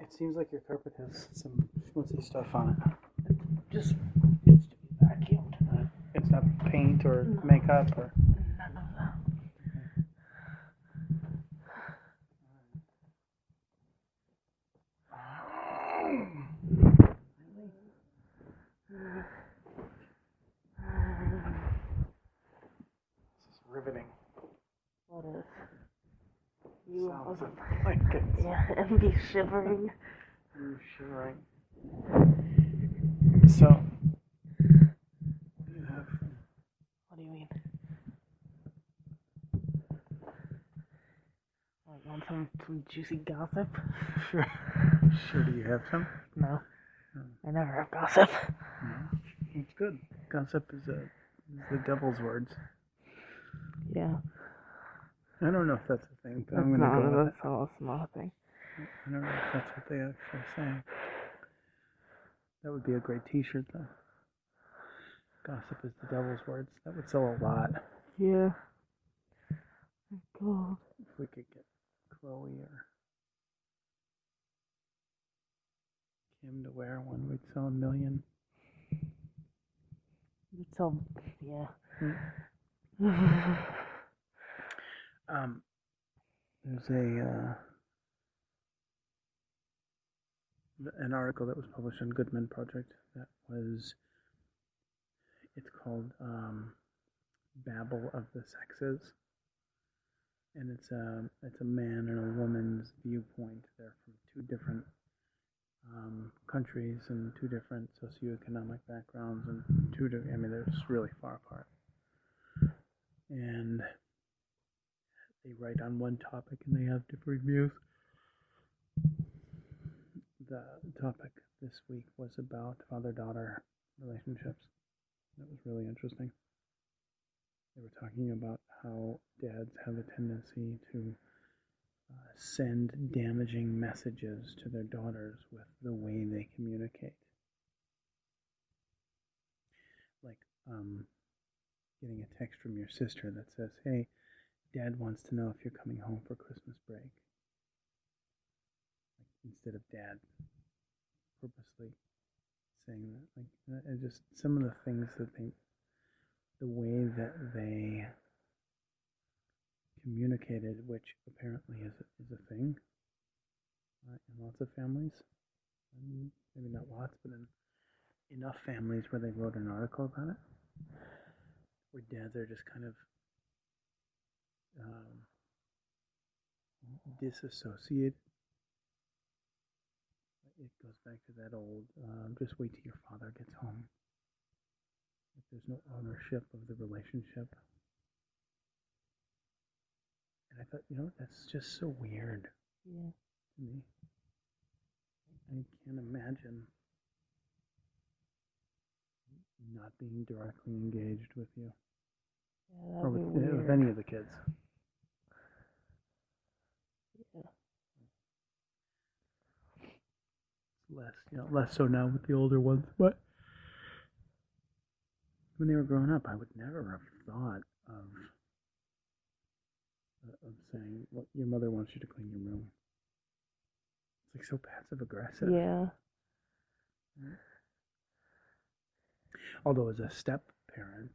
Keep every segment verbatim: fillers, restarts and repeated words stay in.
It seems like your carpet has some schmutzy stuff on it. It just needs to be vacuumed. Uh, it's not paint or No. makeup or... None of that. This is riveting. What is? You Sounds wasn't. like it's... Yeah, and be shivering. I'm shivering. So, what do you have? What do you mean? Like, want some, some juicy gossip? Sure. Sure, do you have some? No. No. I never have gossip. No. It's good. Gossip is, a, is the devil's words. Yeah. I don't know if that's a thing, but That's I'm going to not, go with that's it. all, it's not a thing. I don't know if that's what they actually say. That would be a great t-shirt, though. Gossip is the devil's words. That would sell a lot. Yeah. Oh, God. If we could get Chloe or Kim to wear one, we'd sell a million. It's all, yeah. Hmm. um, there's a uh, an article that was published on Goodman Project that was, it's called um, Babble of the Sexes, and it's a it's a man and a woman's viewpoint. They're from two different um, countries and two different socioeconomic backgrounds, and two different, I mean, they're just really far apart. And they write on one topic and they have different views. The topic this week was about father-daughter relationships. That was really interesting. They were talking about how dads have a tendency to uh, send damaging messages to their daughters with the way they communicate. Like um, getting a text from your sister that says, "Hey, Dad wants to know if you're coming home for Christmas break." Like, instead of Dad purposely saying that, like, and just some of the things that they, the way that they communicated, which apparently is a, is a thing uh, in lots of families. Um, maybe not lots, but in enough families where they wrote an article about it, where dads are just kind of um, disassociated. It goes back to that old, um, just wait till your father gets home. If there's no ownership of the relationship. And I thought, you know, that's just so weird. Yeah. To me. I can't imagine not being directly engaged with you. Yeah, Or that'd with, be uh, weird. with any of the kids. Yeah. Less, you know, less so now with the older ones. But when they were growing up, I would never have thought of of saying, "Well, your mother wants you to clean your room." It's like so passive aggressive. Yeah. Although as a step parent,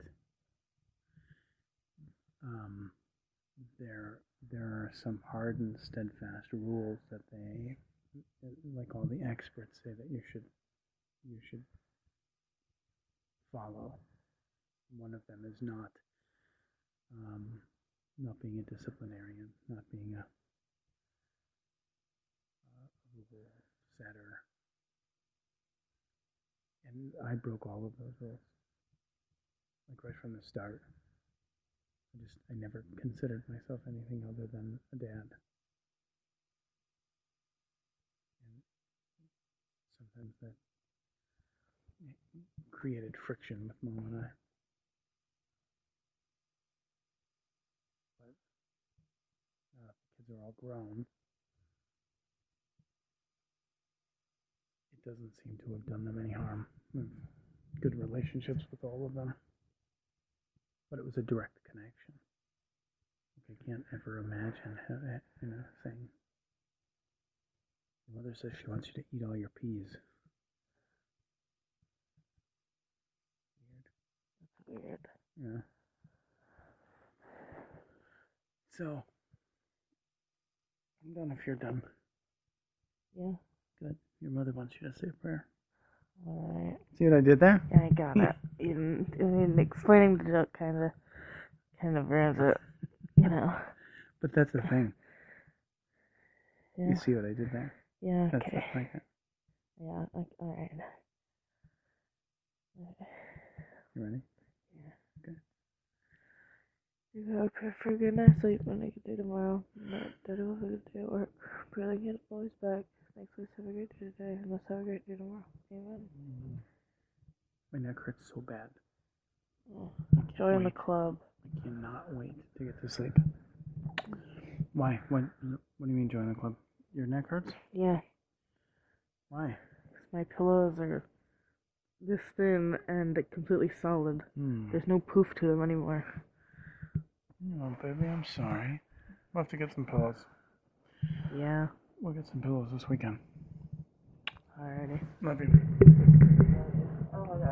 um, there there are some hard and steadfast rules that they, like all the experts say, that you should you should follow. One of them is not um, not being a disciplinarian, not being a, a rule setter. And I broke all of those rules, like right from the start. I just I never considered myself anything other than a dad. And sometimes that created friction with Mom and I. But now that the kids are all grown, it doesn't seem to have done them any harm. We have good relationships with all of them. But it was a direct connection. Like I can't ever imagine how, you know, saying, Your mother says she wants you to eat all your peas. That's weird. Yeah. So, I'm done if you're done. Yeah. Good. Your mother wants you to say a prayer. Alright. See what I did there? Yeah, I got it. Even, I mean, explaining the joke kind of, kind of ruins it, you know. But that's the thing. Yeah. You see what I did there? Yeah. That's Okay. the thing. Yeah. Okay, all right. You ready? You gotta pray for a good night's sleep and a good day tomorrow. But Daddy will have a good day at work. Pray that he get always back. Thanks, let's have a great day today, and let's have a great day tomorrow. Amen. My neck hurts so bad. Oh, join the wait. club. I cannot wait to get to sleep. Why? What? What do you mean join the club? Your neck hurts? Yeah, Why? 'cause my pillows are this thin and completely solid. Hmm. There's no poof to them anymore. Oh, baby, I'm sorry. We'll have to get some pillows. Yeah. We'll get some pillows this weekend. Alrighty. Love you. Oh my god.